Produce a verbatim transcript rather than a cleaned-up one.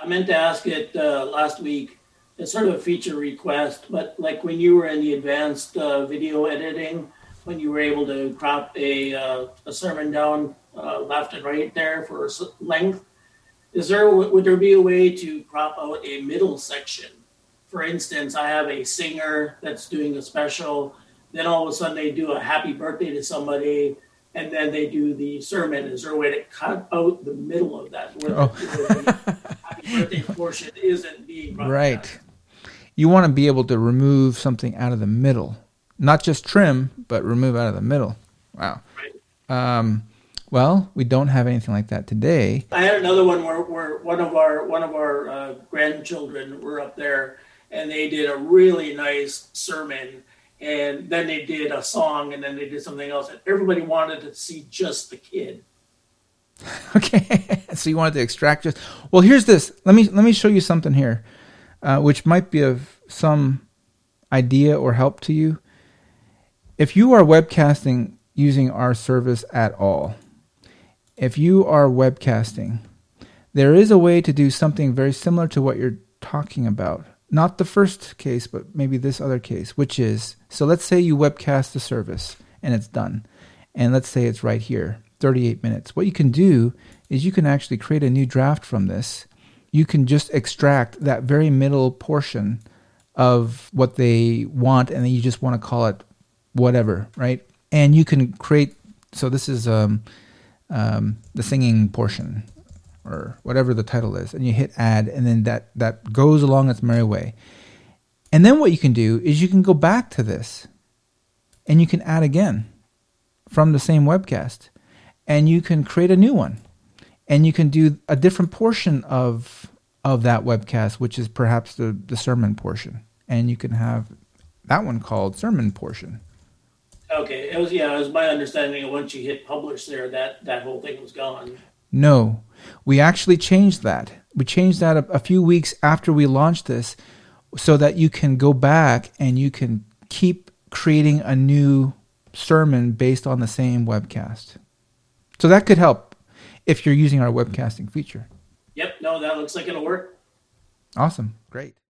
I meant to ask it uh, last week. It's sort of a feature request, but like when you were in the advanced uh, video editing, when you were able to crop a uh, a sermon down uh, left and right there for length, is there would there be a way to crop out a middle section? For instance, I have a singer that's doing a special, then all of a sudden they do a happy birthday to somebody, and then they do the sermon. Is there a way to cut out the middle of that where, oh. the happy birthday portion isn't being brought right? Down? You want to be able to remove something out of the middle, not just trim, but remove out of the middle. Wow. Right. Um, well, we don't have anything like that today. I had another one where, where one of our one of our uh, grandchildren were up there, and they did a really nice sermon, and then they did a song, and then they did something else, and everybody wanted to see just the kid. Okay, so you wanted to extract just. Well, here's this. Let me let me show you something here. Uh, which might be of some idea or help to you. If you are webcasting using our service at all, if you are webcasting, there is a way to do something very similar to what you're talking about. Not the first case, but maybe this other case, which is, so let's say you webcast the service and it's done. And let's say it's right here, thirty-eight minutes. What you can do is you can actually create a new draft from this. You can just extract that very middle portion of what they want, and then you just want to call it whatever, right? And you can create, so this is um, um, the singing portion, or whatever the title is, and you hit add, and then that, that goes along its merry way. And then what you can do is you can go back to this, and you can add again from the same webcast, and you can create a new one. And you can do a different portion of of that webcast, which is perhaps the, the sermon portion. And you can have that one called sermon portion. Okay. It was yeah, it was my understanding that once you hit publish there, that, that whole thing was gone. No. We actually changed that. We changed that a, a few weeks after we launched this so that you can go back and you can keep creating a new sermon based on the same webcast. So that could help if you're using our webcasting feature. Yep, no, that looks like it'll work. Awesome. Great.